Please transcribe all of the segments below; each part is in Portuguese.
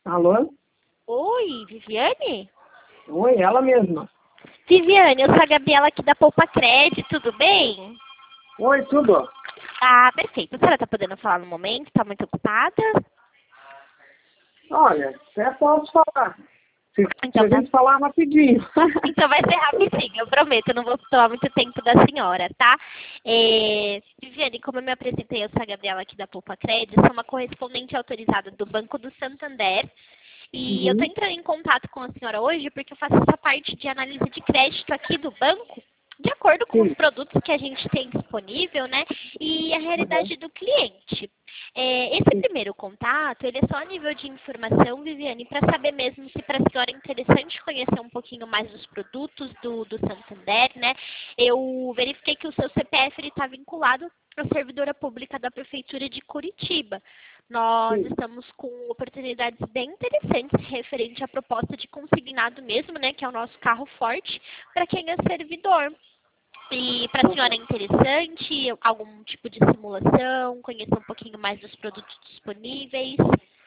Alô? Oi, Viviane? Oi, ela mesma. Viviane, eu sou a Gabriela aqui da Poupa Cred, tudo bem? Oi, tudo? Ah, perfeito. A senhora tá podendo falar no momento? Tá muito ocupada? Olha, até posso falar. Se Então a tá. gente falar rapidinho. Então vai ser rapidinho, eu prometo, eu não vou tomar muito tempo da senhora, tá? Viviane, como eu me apresentei, eu sou a Gabriela aqui da Poupa Cred, sou uma correspondente autorizada do Banco do Santander. E eu tô Uhum. entrando em contato com a senhora hoje porque eu faço essa parte de análise de crédito aqui do banco, de acordo com os Sim. produtos que a gente tem disponível, né? E a Uhum. realidade do cliente. Esse Sim. primeiro contato, ele é só a nível de informação, Viviane, para saber mesmo se para a senhora é interessante conhecer um pouquinho mais dos produtos do Santander, né? Eu verifiquei que o seu CPF está vinculado à servidora pública da Prefeitura de Curitiba. Nós Sim. estamos com oportunidades bem interessantes referente à proposta de consignado mesmo, né, que é o nosso carro forte, para quem é servidor. E para a senhora é interessante algum tipo de simulação, conhecer um pouquinho mais dos produtos disponíveis?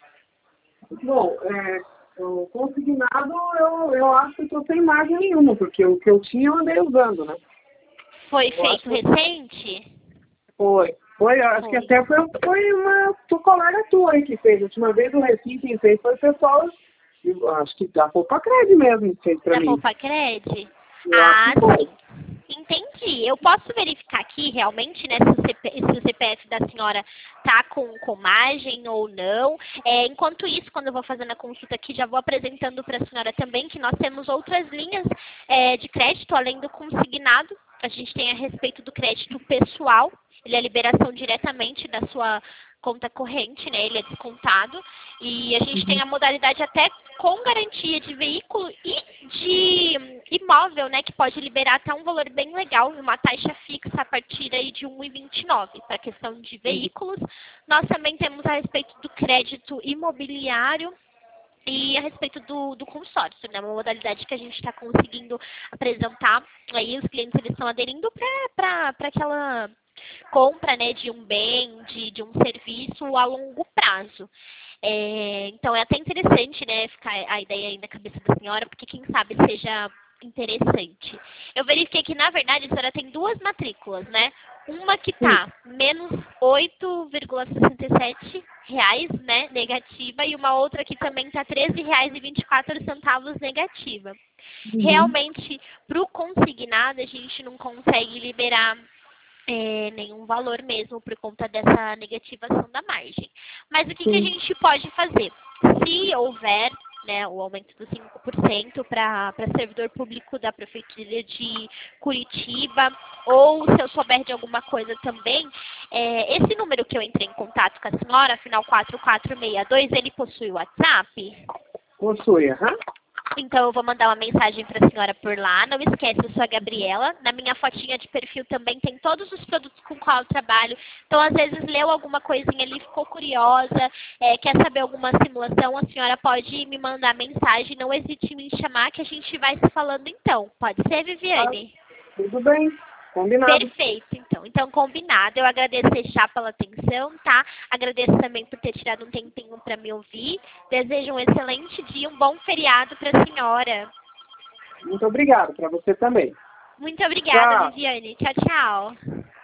Bom, o consignado eu acho que eu sem margem nenhuma, porque o que eu tinha eu andei usando, né? Foi Eu acho feito que recente? foi. Foi, eu acho que Foi. até foi uma colega tua aí que fez. A última vez o Recife quem fez foi o pessoal, eu acho que da Poupa Cred mesmo que fez pra Da mim. Poupa Cred? Eu acho Ah, que foi. sim. Entendi. Eu posso verificar aqui realmente, né, se o CPF da senhora tá com margem ou não. Enquanto isso, quando eu vou fazendo a consulta aqui, já vou apresentando para a senhora também que nós temos outras linhas de crédito, além do consignado. A gente tem a respeito do crédito pessoal. Ele é liberação diretamente da sua conta corrente, né? Ele é descontado. E a gente tem Uhum. a modalidade até com garantia de veículo e de imóvel, né? Que pode liberar até um valor bem legal, uma taxa fixa a partir aí de 1,29 para a questão de Uhum. veículos. Nós também temos a respeito do crédito imobiliário e a respeito do consórcio, né? Uma modalidade que a gente está conseguindo apresentar. Aí os clientes eles estão aderindo para aquela compra, né, de um bem, de um serviço a longo prazo. Então é até interessante, né, ficar a ideia aí na cabeça da senhora, porque quem sabe seja interessante. Eu verifiquei que, na verdade, a senhora tem duas matrículas, né? Uma que Sim. tá menos 8,67 reais, né, negativa, e uma outra que também tá R$ 13,24 negativa. Uhum. Realmente, para o consignado, a gente não consegue liberar nenhum valor mesmo por conta dessa negativação da margem. Mas o que a Sim. gente pode fazer? Se houver, né, o aumento dos 5% para servidor público da Prefeitura de Curitiba, ou se eu souber de alguma coisa também, esse número que eu entrei em contato com a senhora, final 4462, ele possui o WhatsApp? Possui, aham. Então eu vou mandar uma mensagem para a senhora por lá. Não esquece, eu sou a Gabriela. Na minha fotinha de perfil também tem todos os produtos com qual eu trabalho. Então, às vezes, leu alguma coisinha ali, ficou curiosa, quer saber alguma simulação, a senhora pode me mandar mensagem. Não hesite em me chamar que a gente vai se falando então. Pode ser, Tá, Viviane? tudo bem. Combinado. Perfeito, então. Então, combinado. Eu agradeço já pela atenção, tá? Agradeço também por ter tirado um tempinho para me ouvir. Desejo um excelente dia, um bom feriado para a senhora. Muito obrigado para você também. Muito obrigada, Tchau. Viviane. Tchau, tchau.